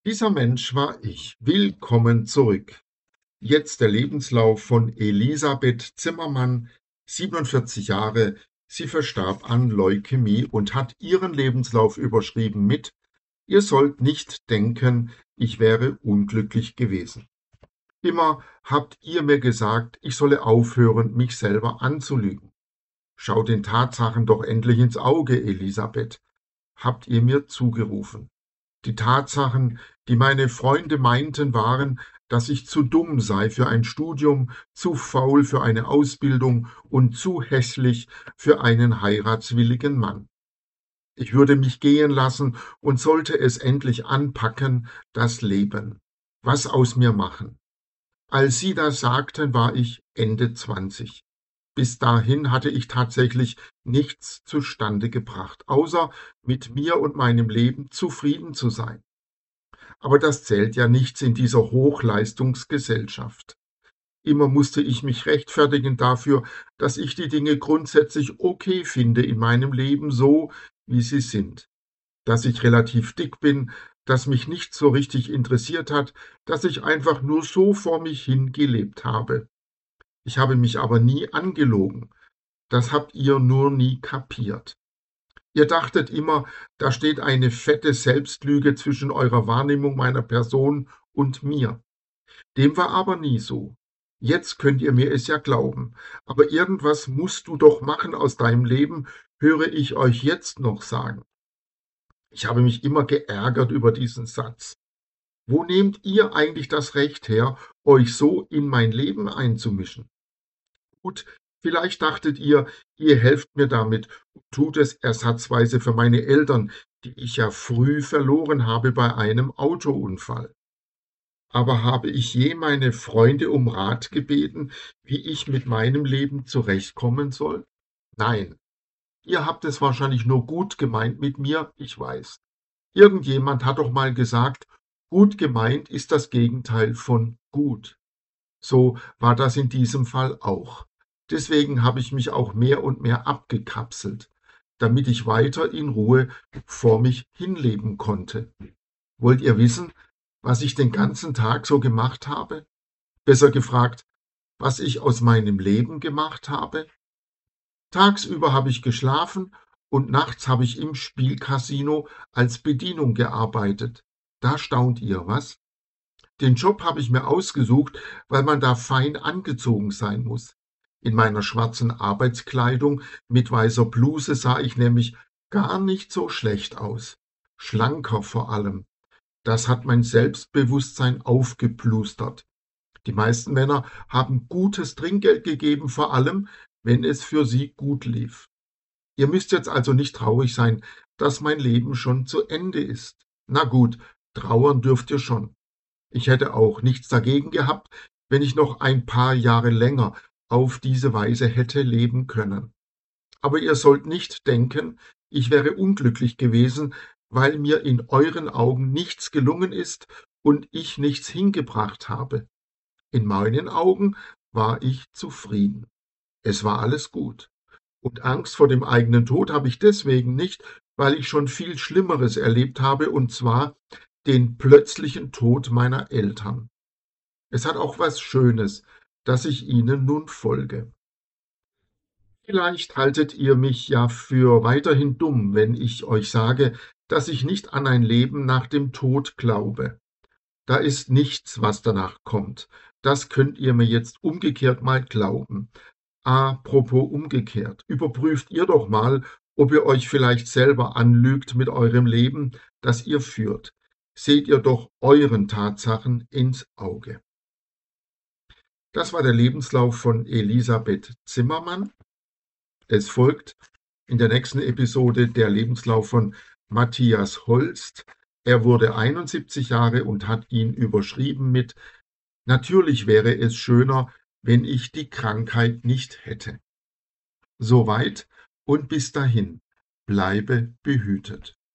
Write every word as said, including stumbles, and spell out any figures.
Dieser Mensch war ich. Willkommen zurück. Jetzt der Lebenslauf von Elisabeth Zimmermann, siebenundvierzig Jahre. Sie verstarb an Leukämie und hat ihren Lebenslauf überschrieben mit: Ihr sollt nicht denken, ich wäre unglücklich gewesen. Immer habt ihr mir gesagt, ich solle aufhören, mich selber anzulügen. Schau den Tatsachen doch endlich ins Auge, Elisabeth, habt ihr mir zugerufen. Die Tatsachen, die meine Freunde meinten, waren, dass ich zu dumm sei für ein Studium, zu faul für eine Ausbildung und zu hässlich für einen heiratswilligen Mann. Ich würde mich gehen lassen und sollte es endlich anpacken, das Leben. Was aus mir machen? Als sie das sagten, war ich Ende zwanzig. Bis dahin hatte ich tatsächlich nichts zustande gebracht, außer mit mir und meinem Leben zufrieden zu sein. Aber das zählt ja nichts in dieser Hochleistungsgesellschaft. Immer musste ich mich rechtfertigen dafür, dass ich die Dinge grundsätzlich okay finde in meinem Leben so, wie sie sind. Dass ich relativ dick bin, dass mich nicht so richtig interessiert hat, dass ich einfach nur so vor mich hin gelebt habe. Ich habe mich aber nie angelogen. Das habt ihr nur nie kapiert. Ihr dachtet immer, da steht eine fette Selbstlüge zwischen eurer Wahrnehmung meiner Person und mir. Dem war aber nie so. Jetzt könnt ihr mir es ja glauben. Aber irgendwas musst du doch machen aus deinem Leben, höre ich euch jetzt noch sagen. Ich habe mich immer geärgert über diesen Satz. Wo nehmt ihr eigentlich das Recht her, euch so in mein Leben einzumischen? Gut, vielleicht dachtet ihr, ihr helft mir damit und tut es ersatzweise für meine Eltern, die ich ja früh verloren habe bei einem Autounfall. Aber habe ich je meine Freunde um Rat gebeten, wie ich mit meinem Leben zurechtkommen soll? Nein, ihr habt es wahrscheinlich nur gut gemeint mit mir, ich weiß. Irgendjemand hat doch mal gesagt, gut gemeint ist das Gegenteil von gut. So war das in diesem Fall auch. Deswegen habe ich mich auch mehr und mehr abgekapselt, damit ich weiter in Ruhe vor mich hinleben konnte. Wollt ihr wissen, was ich den ganzen Tag so gemacht habe? Besser gefragt, was ich aus meinem Leben gemacht habe? Tagsüber habe ich geschlafen und nachts habe ich im Spielcasino als Bedienung gearbeitet. Da staunt ihr, was? Den Job habe ich mir ausgesucht, weil man da fein angezogen sein muss. In meiner schwarzen Arbeitskleidung mit weißer Bluse sah ich nämlich gar nicht so schlecht aus. Schlanker vor allem. Das hat mein Selbstbewusstsein aufgeplustert. Die meisten Männer haben gutes Trinkgeld gegeben, vor allem, wenn es für sie gut lief. Ihr müsst jetzt also nicht traurig sein, dass mein Leben schon zu Ende ist. Na gut, trauern dürft ihr schon. Ich hätte auch nichts dagegen gehabt, wenn ich noch ein paar Jahre länger auf diese Weise hätte leben können. Aber ihr sollt nicht denken, ich wäre unglücklich gewesen, weil mir in euren Augen nichts gelungen ist und ich nichts hingebracht habe. In meinen Augen war ich zufrieden. Es war alles gut. Und Angst vor dem eigenen Tod habe ich deswegen nicht, weil ich schon viel Schlimmeres erlebt habe, und zwar den plötzlichen Tod meiner Eltern. Es hat auch was Schönes, dass ich ihnen nun folge. Vielleicht haltet ihr mich ja für weiterhin dumm, wenn ich euch sage, dass ich nicht an ein Leben nach dem Tod glaube. Da ist nichts, was danach kommt. Das könnt ihr mir jetzt umgekehrt mal glauben. Apropos umgekehrt, überprüft ihr doch mal, ob ihr euch vielleicht selber anlügt mit eurem Leben, das ihr führt. Seht ihr doch euren Tatsachen ins Auge. Das war der Lebenslauf von Elisabeth Zimmermann. Es folgt in der nächsten Episode der Lebenslauf von Matthias Holst. Er wurde einundsiebzig Jahre und hat ihn überschrieben mit: Natürlich wäre es schöner, wenn ich die Krankheit nicht hätte. Soweit und bis dahin, bleibe behütet.